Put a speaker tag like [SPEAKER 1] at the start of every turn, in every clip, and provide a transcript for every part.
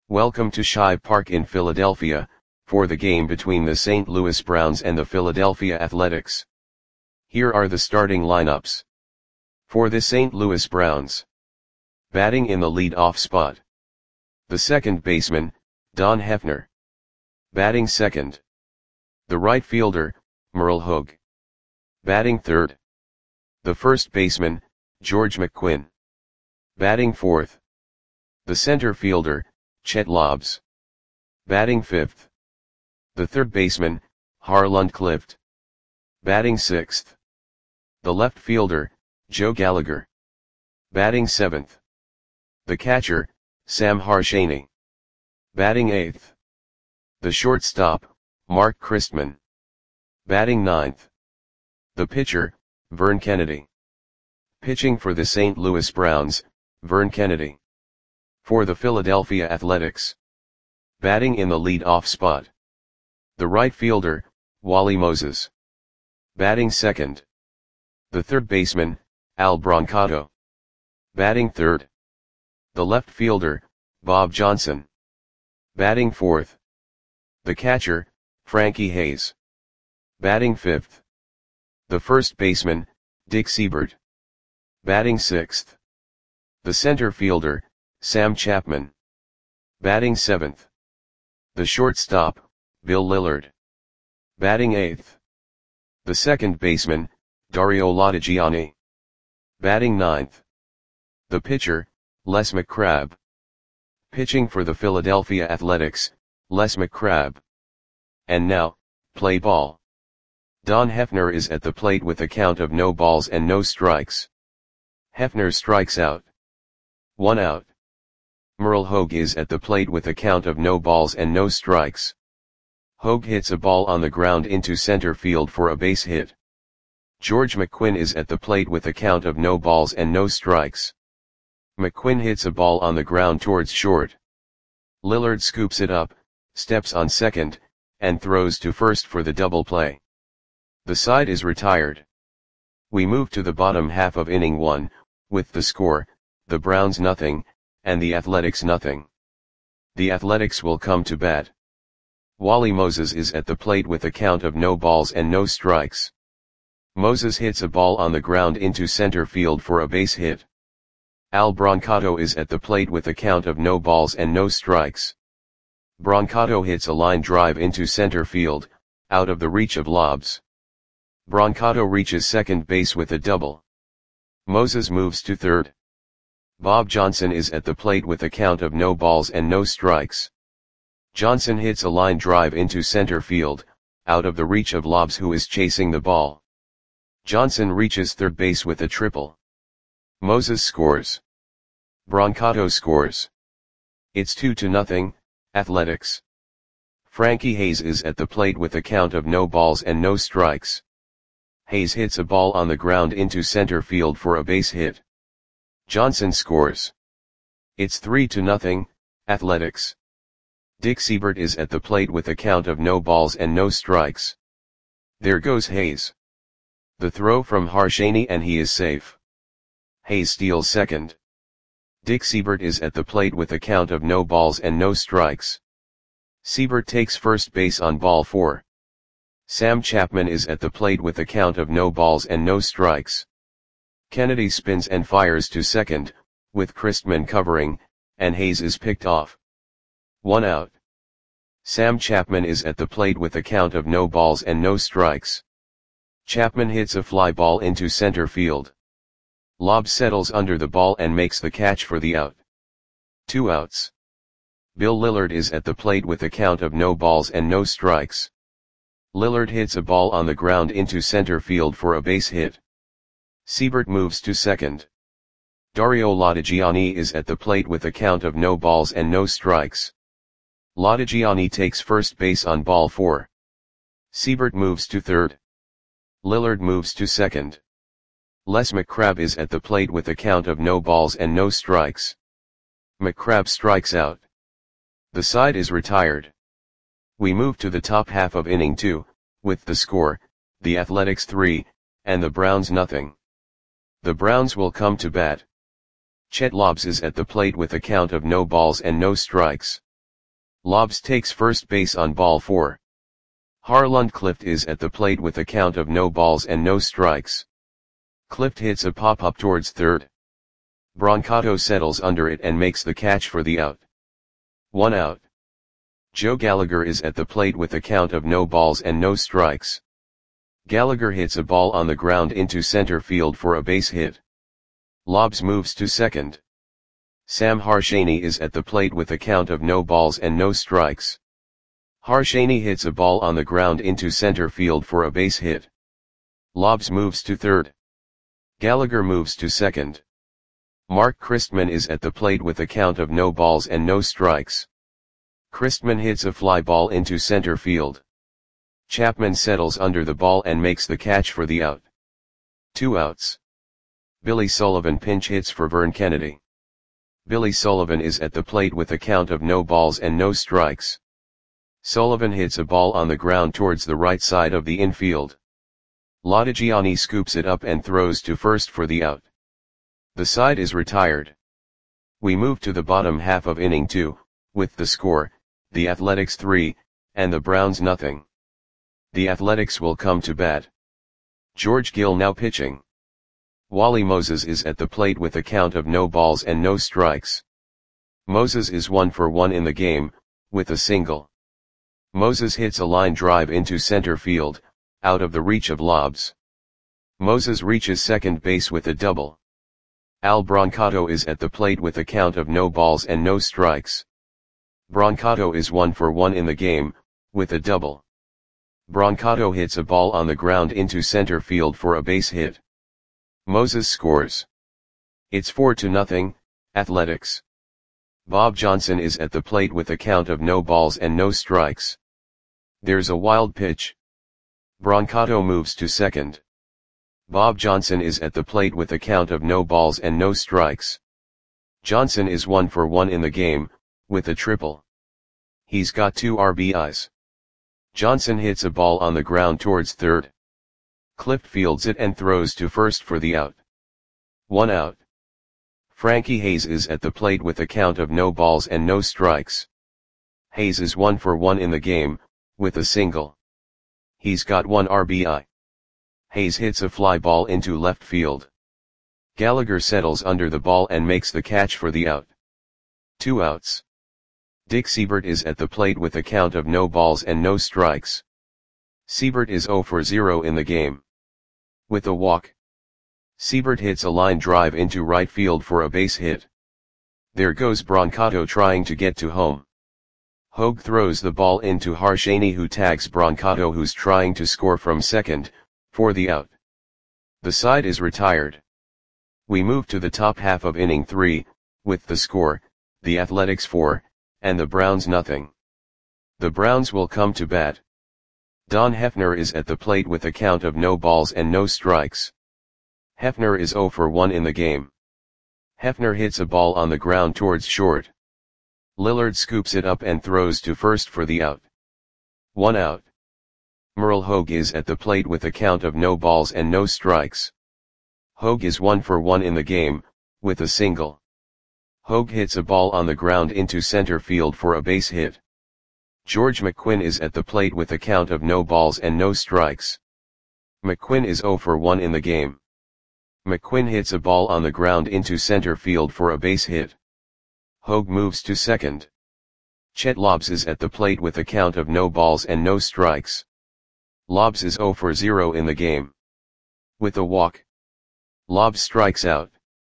[SPEAKER 1] Welcome to Shive Park in Philadelphia, for the game between the St. Louis Browns and the Philadelphia Athletics. Here are the starting lineups. For the St. Louis Browns. Batting in the lead-off spot. The second baseman, Don Hefner. Batting second. The right fielder, Merle Hogue. Batting third. The first baseman, George McQuinn. Batting fourth. The center fielder, Chet Lobbs. Batting fifth. The third baseman, Harlan Clift. Batting sixth. The left fielder, Joe Gallagher. Batting seventh. The catcher, Sam Harshaney. Batting eighth. The shortstop, Mark Christman. Batting ninth. The pitcher, Vern Kennedy. Pitching for the St. Louis Browns, Vern Kennedy. For the Philadelphia Athletics. Batting in the lead-off spot. The right fielder, Wally Moses. Batting second. The third baseman, Al Brancato. Batting third. The left fielder, Bob Johnson. Batting fourth. The catcher, Frankie Hayes. Batting fifth. The first baseman, Dick Seibert. Batting sixth. The center fielder, Sam Chapman. Batting seventh. The shortstop, Bill Lillard. Batting eighth. The second baseman, Dario Lodigiani. Batting ninth. The pitcher, Les McCrabb. Pitching for the Philadelphia Athletics, Les McCrabb. And now, play ball. Don Hefner is at the plate with a count of no balls and no strikes. Hefner strikes out. 1 out. Merle Hogue is at the plate with a count of no balls and no strikes. Hogue hits a ball on the ground into center field for a base hit. George McQuinn is at the plate with a count of no balls and no strikes. McQuinn hits a ball on the ground towards short. Lillard scoops it up, steps on second, and throws to first for the double play. The side is retired. We move to the bottom half of inning 1, with the score, the Browns nothing, and the Athletics nothing. The Athletics will come to bat. Wally Moses is at the plate with a count of no balls and no strikes. Moses hits a ball on the ground into center field for a base hit. Al Brancato is at the plate with a count of no balls and no strikes. Brancato hits a line drive into center field, out of the reach of Lobbs. Brancato reaches second base with a double. Moses moves to third. Bob Johnson is at the plate with a count of no balls and no strikes. Johnson hits a line drive into center field, out of the reach of Lobbs, who is chasing the ball. Johnson reaches third base with a triple. Moses scores. Brancato scores. It's 2-0, Athletics. Frankie Hayes is at the plate with a count of no balls and no strikes. Hayes hits a ball on the ground into center field for a base hit. Johnson scores. It's 3-0, Athletics. Dick Seibert is at the plate with a count of no balls and no strikes. There goes Hayes. The throw from Harshaney and he is safe. Hayes steals second. Dick Seibert is at the plate with a count of no balls and no strikes. Seibert takes first base on ball 4. Sam Chapman is at the plate with a count of no balls and no strikes. Kennedy spins and fires to second, with Christman covering, and Hayes is picked off. 1 out. Sam Chapman is at the plate with a count of no balls and no strikes. Chapman hits a fly ball into center field. Lobbs settles under the ball and makes the catch for the out. 2 outs. Bill Lillard is at the plate with a count of no balls and no strikes. Lillard hits a ball on the ground into center field for a base hit. Seibert moves to second. Dario Lodigiani is at the plate with a count of no balls and no strikes. Lodigiani takes first base on ball 4. Seibert moves to third. Lillard moves to second. Les McCrabb is at the plate with a count of no balls and no strikes. McCrabb strikes out. The side is retired. We move to the top half of inning 2, with the score, the Athletics 3, and the Browns nothing. The Browns will come to bat. Chet Lobbs is at the plate with a count of no balls and no strikes. Lobbs takes first base on ball 4. Harlund Clift is at the plate with a count of no balls and no strikes. Clift hits a pop-up towards third. Brancato settles under it and makes the catch for the out. 1 out. Joe Gallagher is at the plate with a count of no balls and no strikes. Gallagher hits a ball on the ground into center field for a base hit. Lobbs moves to second. Sam Harshaney is at the plate with a count of no balls and no strikes. Harshaney hits a ball on the ground into center field for a base hit. Lobbs moves to third. Gallagher moves to second. Mark Christman is at the plate with a count of no balls and no strikes. Christman hits a fly ball into center field. Chapman settles under the ball and makes the catch for the out. 2 outs. Billy Sullivan pinch hits for Vern Kennedy. Billy Sullivan is at the plate with a count of no balls and no strikes. Sullivan hits a ball on the ground towards the right side of the infield. Lodigiani scoops it up and throws to first for the out. The side is retired. We move to the bottom half of inning 2, with the score, the Athletics 3, and the Browns nothing. The Athletics will come to bat. George Gill now pitching. Wally Moses is at the plate with a count of no balls and no strikes. Moses is 1 for 1 in the game, with a single. Moses hits a line drive into center field, out of the reach of Lobbs. Moses reaches second base with a double. Al Brancato is at the plate with a count of no balls and no strikes. Brancato is 1 for 1 in the game, with a double. Brancato hits a ball on the ground into center field for a base hit. Moses scores. It's 4-0, Athletics. Bob Johnson is at the plate with a count of no balls and no strikes. There's a wild pitch. Brancato moves to second. Bob Johnson is at the plate with a count of no balls and no strikes. Johnson is 1 for 1 in the game, with a triple. He's got 2 RBIs. Johnson hits a ball on the ground towards third. Clift fields it and throws to first for the out. 1 out. Frankie Hayes is at the plate with a count of no balls and no strikes. Hayes is 1 for 1 in the game, with a single. He's got 1 RBI. Hayes hits a fly ball into left field. Gallagher settles under the ball and makes the catch for the out. 2 outs. Dick Siebert is at the plate with a count of no balls and no strikes. Siebert is 0 for 0 in the game. With a walk. Siebert hits a line drive into right field for a base hit. There goes Brancato trying to get to home. Hogue throws the ball into Harshaney, who tags Brancato, who's trying to score from second, for the out. The side is retired. We move to the top half of inning 3, with the score, the Athletics 4, and the Browns nothing. The Browns will come to bat. Don Hefner is at the plate with a count of no balls and no strikes. Hefner is 0 for 1 in the game. Hefner hits a ball on the ground towards short. Lillard scoops it up and throws to first for the out. 1 out. Merle Hogue is at the plate with a count of no balls and no strikes. Hogue is 1 for 1 in the game, with a single. Hogue hits a ball on the ground into center field for a base hit. George McQuinn is at the plate with a count of no balls and no strikes. McQuinn is 0 for 1 in the game. McQuinn hits a ball on the ground into center field for a base hit. Hogue moves to second. Chet Lobbs is at the plate with a count of no balls and no strikes. Lobbs is 0 for 0 in the game. With a walk. Lobbs strikes out.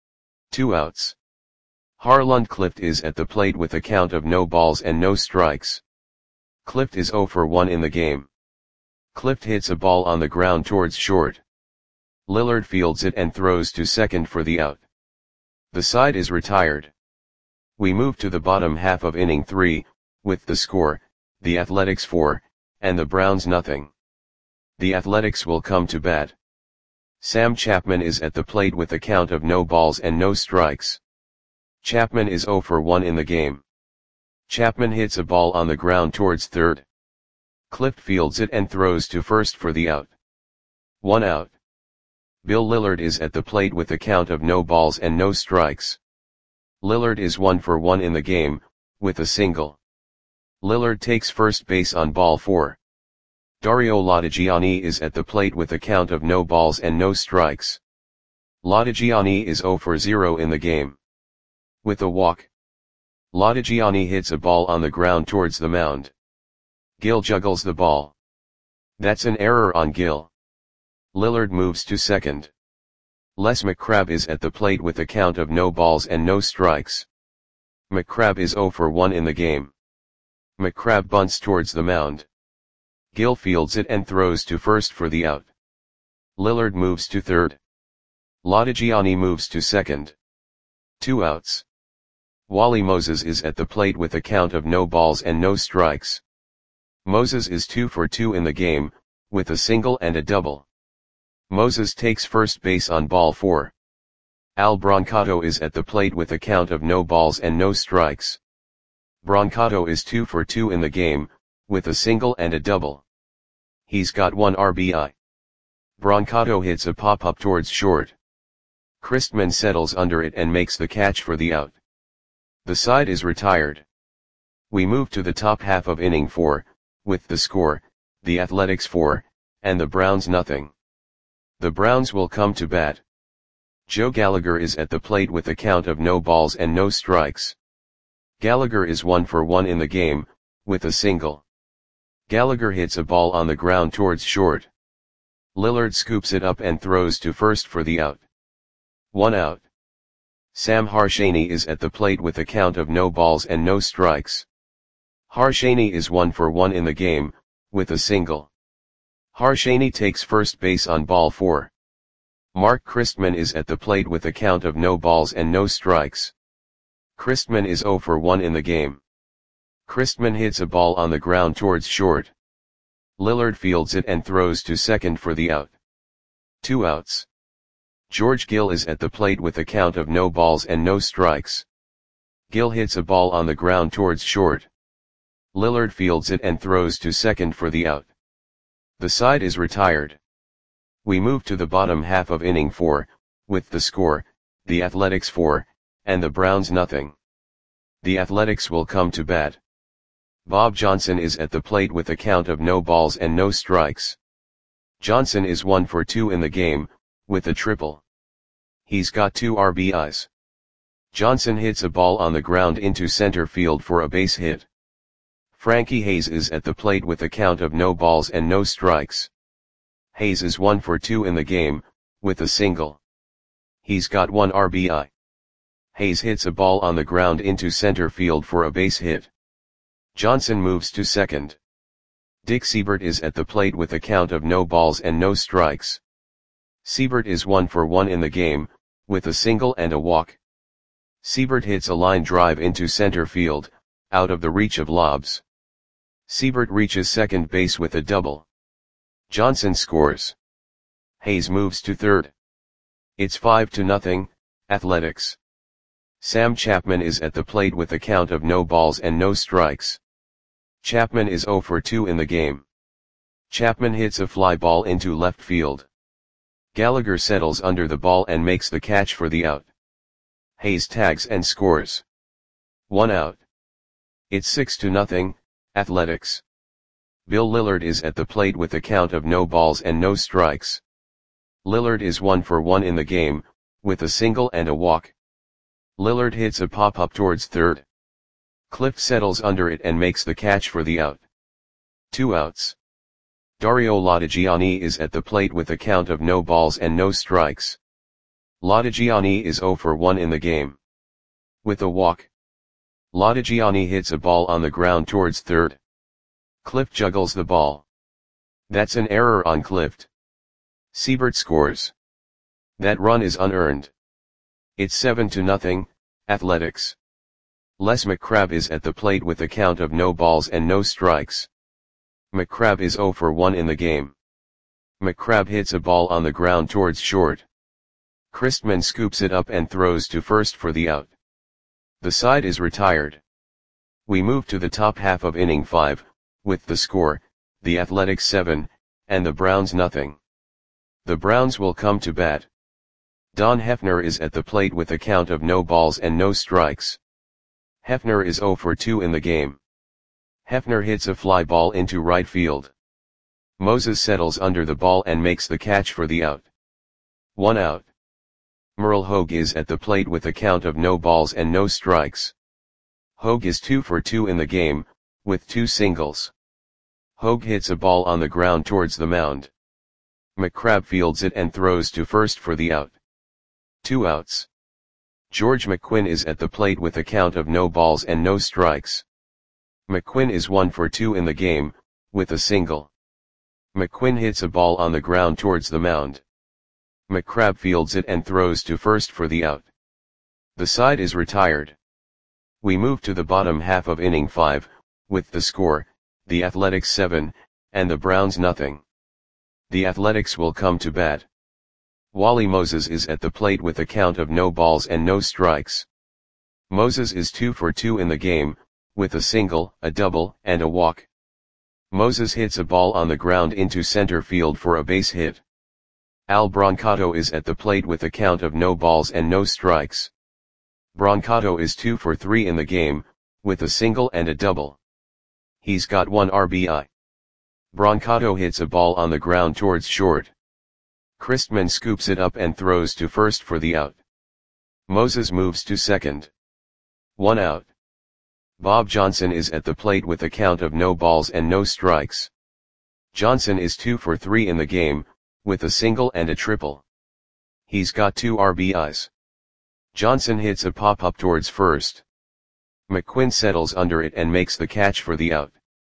[SPEAKER 1] 2 outs. Harlund Clift is at the plate with a count of no balls and no strikes. Clift is 0 for 1 in the game. Clift hits a ball on the ground towards short. Lillard fields it and throws to second for the out. The side is retired. We move to the bottom half of inning 3, with the score, the Athletics 4, and the Browns nothing. The Athletics will come to bat. Sam Chapman is at the plate with a count of no balls and no strikes. Chapman is 0 for 1 in the game. Chapman hits a ball on the ground towards third. Clift fields it and throws to first for the out. 1 out. Bill Lillard is at the plate with a count of no balls and no strikes. Lillard is 1 for 1 in the game, with a single. Lillard takes first base on ball 4. Dario Lattagiani is at the plate with a count of no balls and no strikes. Lattagiani is 0 for 0 in the game. With a walk, Lattagiani hits a ball on the ground towards the mound. Gil juggles the ball. That's an error on Gil. Lillard moves to second. Les McCrabb is at the plate with a count of no balls and no strikes. McCrabb is 0 for 1 in the game. McCrabb bunts towards the mound. Gil fields it and throws to first for the out. Lillard moves to third. Lattagiani moves to second. 2 outs. Wally Moses is at the plate with a count of no balls and no strikes. Moses is 2 for 2 in the game, with a single and a double. Moses takes first base on ball 4. Al Brancato is at the plate with a count of no balls and no strikes. Brancato is 2 for 2 in the game, with a single and a double. He's got 1 RBI. Brancato hits a pop-up towards short. Christman settles under it and makes the catch for the out. The side is retired. We move to the top half of inning 4, with the score, the Athletics 4, and the Browns nothing. The Browns will come to bat. Joe Gallagher is at the plate with a count of no balls and no strikes. Gallagher is 1 for 1 in the game, with a single. Gallagher hits a ball on the ground towards short. Lillard scoops it up and throws to first for the out. 1 out. Sam Harshaney is at the plate with a count of no balls and no strikes. Harshaney is 1 for 1 in the game, with a single. Harshaney takes first base on ball 4. Mark Christman is at the plate with a count of no balls and no strikes. Christman is 0 for 1 in the game. Christman hits a ball on the ground towards short. Lillard fields it and throws to second for the out. 2 outs. George Gil is at the plate with a count of no balls and no strikes. Gil hits a ball on the ground towards short. Lillard fields it and throws to second for the out. The side is retired. We move to the bottom half of inning 4, with the score, the Athletics 4, and the Browns nothing. The Athletics will come to bat. Bob Johnson is at the plate with a count of no balls and no strikes. Johnson is 1 for 2 in the game, with a triple. He's got 2 RBIs. Johnson hits a ball on the ground into center field for a base hit. Frankie Hayes is at the plate with a count of no balls and no strikes. Hayes is 1 for 2 in the game, with a single. He's got 1 RBI. Hayes hits a ball on the ground into center field for a base hit. Johnson moves to second. Dick Siebert is at the plate with a count of no balls and no strikes. Siebert is 1 for 1 in the game, with a single and a walk. Siebert hits a line drive into center field, out of the reach of lobs. Siebert reaches second base with a double. Johnson scores. Hayes moves to third. It's 5-0, Athletics. Sam Chapman is at the plate with a count of no balls and no strikes. Chapman is 0 for 2 in the game. Chapman hits a fly ball into left field. Gallagher settles under the ball and makes the catch for the out. Hayes tags and scores. 1 out. It's 6-0, Athletics. Bill Lillard is at the plate with a count of no balls and no strikes. Lillard is 1 for 1 in the game, with a single and a walk. Lillard hits a pop-up towards third. Cliff settles under it and makes the catch for the out. 2 outs. Dario Lattagiani is at the plate with a count of no balls and no strikes. Lattagiani is 0 for 1 in the game. With a walk, Lattagiani hits a ball on the ground towards third. Cliff juggles the ball. That's an error on Cliff. Siebert scores. That run is unearned. It's 7-0, Athletics. Les McCrabb is at the plate with a count of no balls and no strikes. McCrabb is 0 for 1 in the game. McCrabb hits a ball on the ground towards short. Christman scoops it up and throws to first for the out. The side is retired. We move to the top half of inning 5, with the score, the Athletics 7, and the Browns nothing. The Browns will come to bat. Don Hefner is at the plate with a count of no balls and no strikes. Hefner is 0 for 2 in the game. Hefner hits a fly ball into right field. Moses settles under the ball and makes the catch for the out. 1 out. Merle Hogue is at the plate with a count of no balls and no strikes. Hogue is 2 for 2 in the game, with 2 singles. Hogue hits a ball on the ground towards the mound. McCrabb fields it and throws to first for the out. 2 outs. George McQuinn is at the plate with a count of no balls and no strikes. McQuinn is 1 for 2 in the game, with a single. McQuinn hits a ball on the ground towards the mound. McCrabb fields it and throws to first for the out. The side is retired. We move to the bottom half of inning 5, with the score, the Athletics 7, and the Browns nothing. The Athletics will come to bat. Wally Moses is at the plate with a count of no balls and no strikes. Moses is 2 for 2 in the game, with a single, a double, and a walk. Moses hits a ball on the ground into center field for a base hit. Al Brancato is at the plate with a count of no balls and no strikes. Brancato is 2 for 3 in the game, with a single and a double. He's got 1 RBI. Brancato hits a ball on the ground towards short. Christman scoops it up and throws to first for the out. Moses moves to second. 1 out. Bob Johnson is at the plate with a count of no balls and no strikes. Johnson is 2 for 3 in the game, with a single and a triple. He's got 2 RBIs. Johnson hits a pop-up towards first. McQuinn settles under it and makes the catch for the out.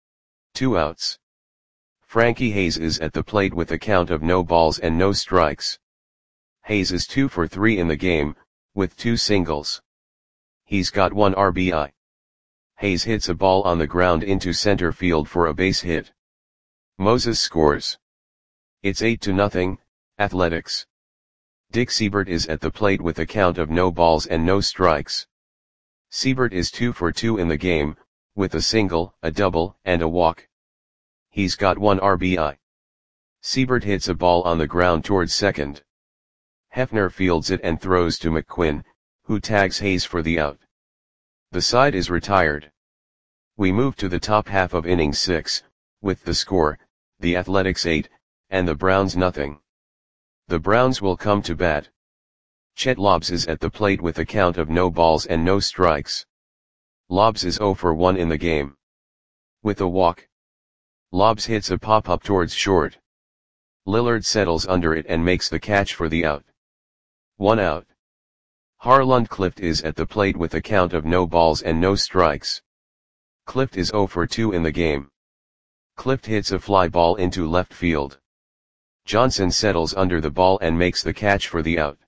[SPEAKER 1] 2 outs. Frankie Hayes is at the plate with a count of no balls and no strikes. Hayes is 2 for 3 in the game, with 2 singles. He's got 1 RBI. Hayes hits a ball on the ground into center field for a base hit. Moses scores. It's 8-0, Athletics. Dick Siebert is at the plate with a count of no balls and no strikes. Siebert is 2 for 2 in the game, with a single, a double, and a walk. He's got 1 RBI. Siebert hits a ball on the ground towards second. Hefner fields it and throws to McQuinn, who tags Hayes for the out. The side is retired. We move to the top half of inning 6, with the score, the Athletics 8, and the Browns nothing. The Browns will come to bat. Chet Lobbs is at the plate with a count of no balls and no strikes. Lobbs is 0 for 1 in the game. With a walk. Lobbs hits a pop-up towards short. Lillard settles under it and makes the catch for the out. 1 out. Harland Clift is at the plate with a count of no balls and no strikes. Clift is 0 for 2 in the game. Clift hits a fly ball into left field. Johnson settles under the ball and makes the catch for the out.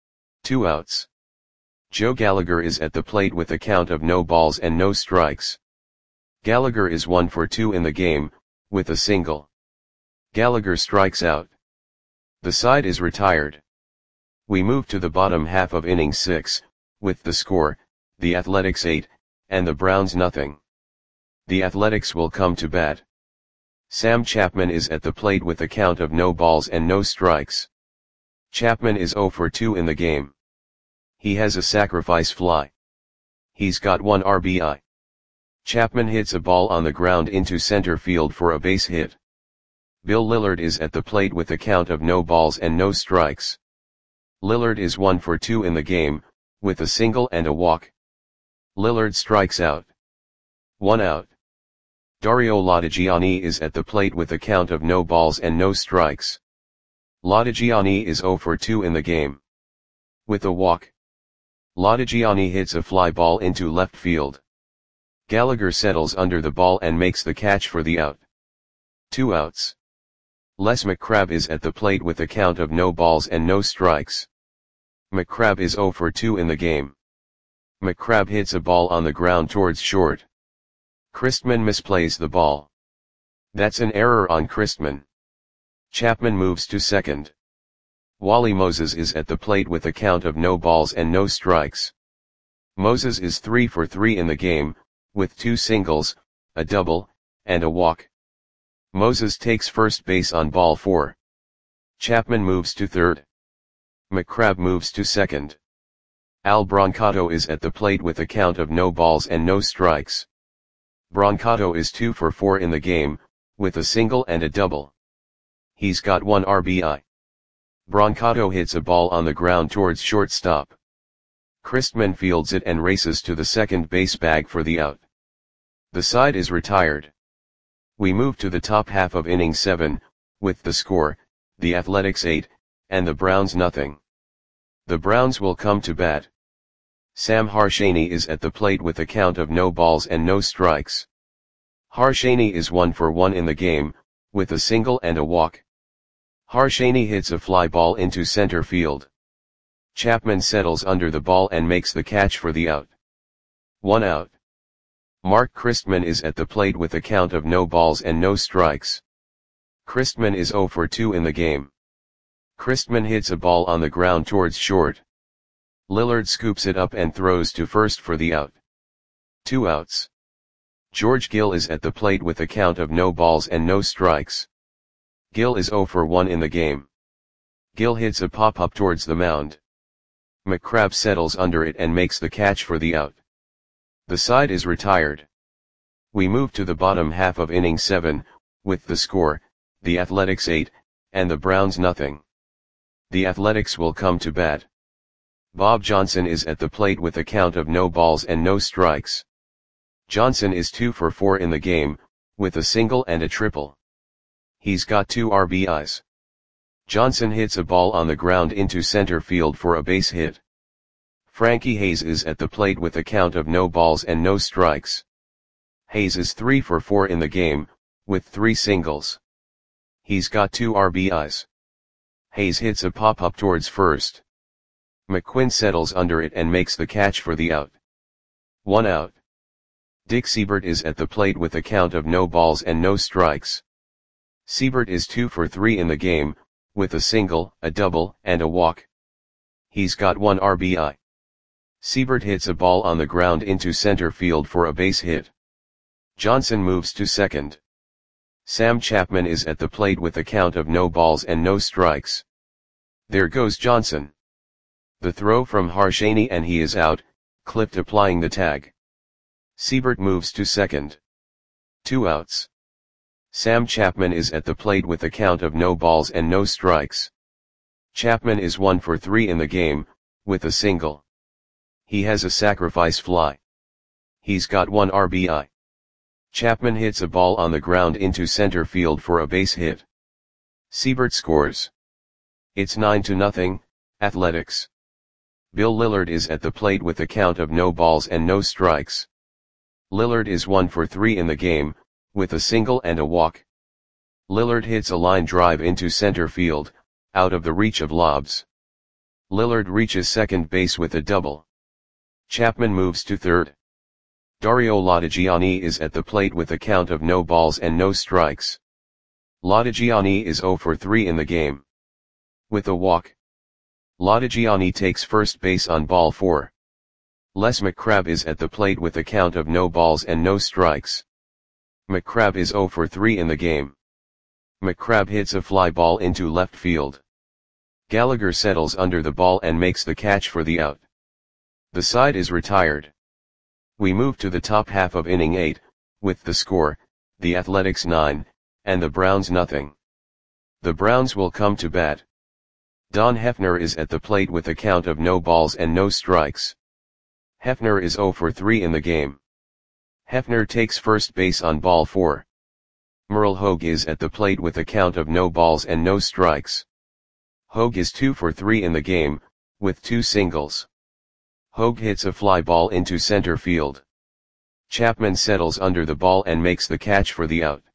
[SPEAKER 1] 2 outs. Joe Gallagher is at the plate with a count of no balls and no strikes. Gallagher is 1 for 2 in the game, with a single. Gallagher strikes out. The side is retired. We move to the bottom half of inning 6, with the score, the Athletics 8, and the Browns nothing. The Athletics will come to bat. Sam Chapman is at the plate with a count of no balls and no strikes. Chapman is 0 for 2 in the game. He has a sacrifice fly. He's got 1 RBI. Chapman hits a ball on the ground into center field for a base hit. Bill Lillard is at the plate with a count of no balls and no strikes. Lillard is 1 for 2 in the game, with a single and a walk. Lillard strikes out. 1 out. Dario Lodigiani is at the plate with a count of no balls and no strikes. Lodigiani is 0 for 2 in the game. With a walk. Lodigiani hits a fly ball into left field. Gallagher settles under the ball and makes the catch for the out. 2 outs. Les McCrabb is at the plate with a count of no balls and no strikes. McCrabb is 0 for 2 in the game. McCrabb hits a ball on the ground towards short. Christman misplays the ball. That's an error on Christman. Chapman moves to second. Wally Moses is at the plate with a count of no balls and no strikes. Moses is 3 for 3 in the game, with 2 singles, a double, and a walk. Moses takes first base on ball 4. Chapman moves to third. McCrabb moves to second. Al Brancato is at the plate with a count of no balls and no strikes. Brancato is 2 for 4 in the game, with a single and a double. He's got 1 RBI. Brancato hits a ball on the ground towards shortstop. Christman fields it and races to the second base bag for the out. The side is retired. We move to the top half of inning 7, with the score, the Athletics 8, and the Browns nothing. The Browns will come to bat. Sam Harshaney is at the plate with a count of no balls and no strikes. Harshaney is 1 for 1 in the game, with a single and a walk. Harshaney hits a fly ball into center field. Chapman settles under the ball and makes the catch for the out. 1 out. Mark Christman is at the plate with a count of no balls and no strikes. Christman is 0 for 2 in the game. Christman hits a ball on the ground towards short. Lillard scoops it up and throws to first for the out. 2 outs. George Gill is at the plate with a count of no balls and no strikes. Gill is 0 for 1 in the game. Gill hits a pop-up towards the mound. McCrabb settles under it and makes the catch for the out. The side is retired. We move to the bottom half of inning 7, with the score, the Athletics 8, and the Browns nothing. The Athletics will come to bat. Bob Johnson is at the plate with a count of no balls and no strikes. Johnson is 2 for 4 in the game, with a single and a triple. He's got 2 RBIs. Johnson hits a ball on the ground into center field for a base hit. Frankie Hayes is at the plate with a count of no balls and no strikes. Hayes is 3 for 4 in the game, with 3 singles. He's got 2 RBIs. Hayes hits a pop-up towards first. McQuinn settles under it and makes the catch for the out. 1 out. Dick Seibert is at the plate with a count of no balls and no strikes. Seibert is 2 for 3 in the game, with a single, a double, and a walk. He's got 1 RBI. Seibert hits a ball on the ground into center field for a base hit. Johnson moves to second. Sam Chapman is at the plate with a count of no balls and no strikes. There goes Johnson. The throw from Harshaney and he is out, Clift applying the tag. Seibert moves to second. 2 outs. Sam Chapman is at the plate with a count of no balls and no strikes. Chapman is 1 for 3 in the game, with a single. He has a sacrifice fly. He's got 1 RBI. Chapman hits a ball on the ground into center field for a base hit. Seibert scores. It's 9-0, Athletics. Bill Lillard is at the plate with a count of no balls and no strikes. Lillard is 1 for 3 in the game, with a single and a walk. Lillard hits a line drive into center field, out of the reach of lobs. Lillard reaches second base with a double. Chapman moves to third. Dario Lodigiani is at the plate with a count of no balls and no strikes. Lodigiani is 0 for 3 in the game. With a walk. Lodigiani takes first base on ball 4. Les McCrabb is at the plate with a count of no balls and no strikes. McCrabb is 0 for 3 in the game. McCrabb hits a fly ball into left field. Gallagher settles under the ball and makes the catch for the out. The side is retired. We move to the top half of inning 8, with the score, the Athletics 9, and the Browns nothing. The Browns will come to bat. Don Hefner is at the plate with a count of no balls and no strikes. Hefner is 0 for 3 in the game. Hefner takes first base on ball 4. Merle Hogue is at the plate with a count of no balls and no strikes. Hogue is 2 for 3 in the game, with 2 singles. Hogue hits a fly ball into center field. Chapman settles under the ball and makes the catch for the out.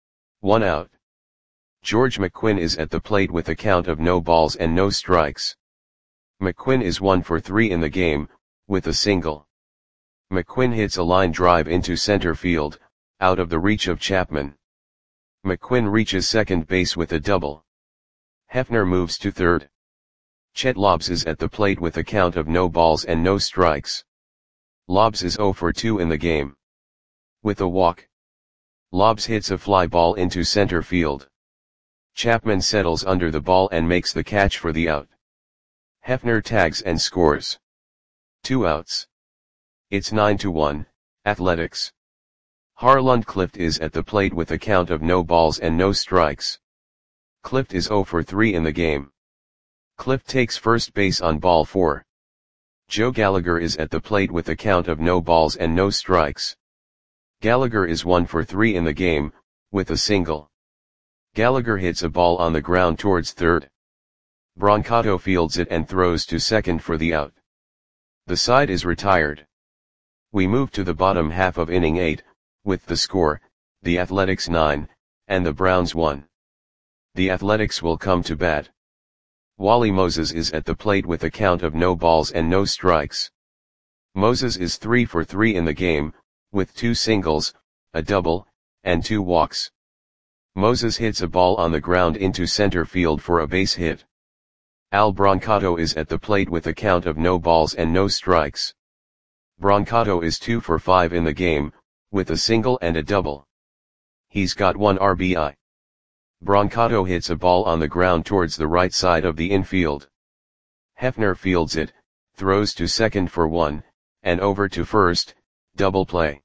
[SPEAKER 1] 1 out. George McQuinn is at the plate with a count of no balls and no strikes. McQuinn is 1 for 3 in the game, with a single. McQuinn hits a line drive into center field, out of the reach of Chapman. McQuinn reaches second base with a double. Hefner moves to third. Chet Lobbs is at the plate with a count of no balls and no strikes. Lobbs is 0 for 2 in the game. With a walk. Lobbs hits a fly ball into center field. Chapman settles under the ball and makes the catch for the out. Hefner tags and scores. 2 outs. It's 9-1, Athletics. Harlund Clift is at the plate with a count of no balls and no strikes. Clift is 0 for 3 in the game. Clift takes first base on ball 4. Joe Gallagher is at the plate with a count of no balls and no strikes. Gallagher is 1 for 3 in the game, with a single. Gallagher hits a ball on the ground towards third. Brancato fields it and throws to second for the out. The side is retired. We move to the bottom half of inning 8, with the score, the Athletics 9, and the Browns 1. The Athletics will come to bat. Wally Moses is at the plate with a count of no balls and no strikes. Moses is 3 for 3 in the game, with 2 singles, a double, and 2 walks. Moses hits a ball on the ground into center field for a base hit. Al Brancato is at the plate with a count of no balls and no strikes. Brancato is 2 for 5 in the game, with a single and a double. He's got 1 RBI. Brancato hits a ball on the ground towards the right side of the infield. Hefner fields it, throws to second for 1, and over to first, double play.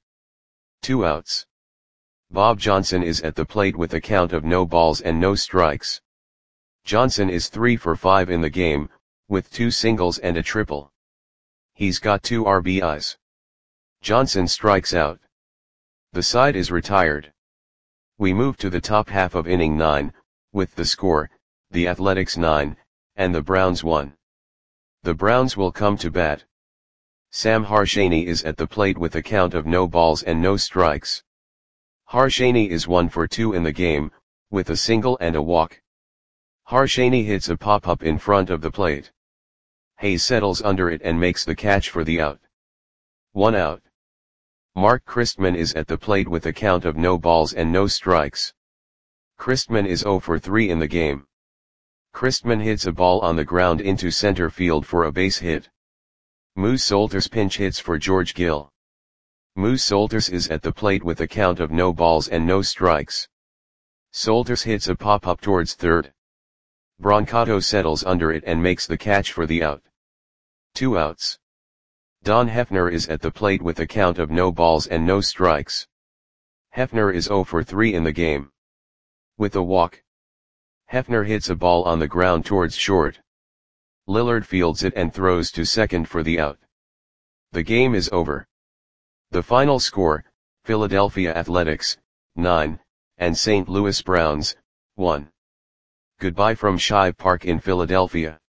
[SPEAKER 1] 2 outs. Bob Johnson is at the plate with a count of no balls and no strikes. Johnson is 3 for 5 in the game, with 2 singles and a triple. He's got 2 RBIs. Johnson strikes out. The side is retired. We move to the top half of inning 9, with the score, the Athletics 9, and the Browns 1. The Browns will come to bat. Sam Harshaney is at the plate with a count of no balls and no strikes. Harshaney is 1 for 2 in the game, with a single and a walk. Harshaney hits a pop-up in front of the plate. Hayes settles under it and makes the catch for the out. 1 out. Mark Christman is at the plate with a count of no balls and no strikes. Christman is 0 for 3 in the game. Christman hits a ball on the ground into center field for a base hit. Moose Solters pinch hits for George Gill. Moose Solters is at the plate with a count of no balls and no strikes. Solters hits a pop-up towards third. Brancato settles under it and makes the catch for the out. 2 outs. Don Hefner is at the plate with a count of no balls and no strikes. Hefner is 0 for 3 in the game. With a walk. Hefner hits a ball on the ground towards short. Lillard fields it and throws to second for the out. The game is over. The final score, Philadelphia Athletics, 9, and St. Louis Browns, 1. Goodbye from Shive Park in Philadelphia.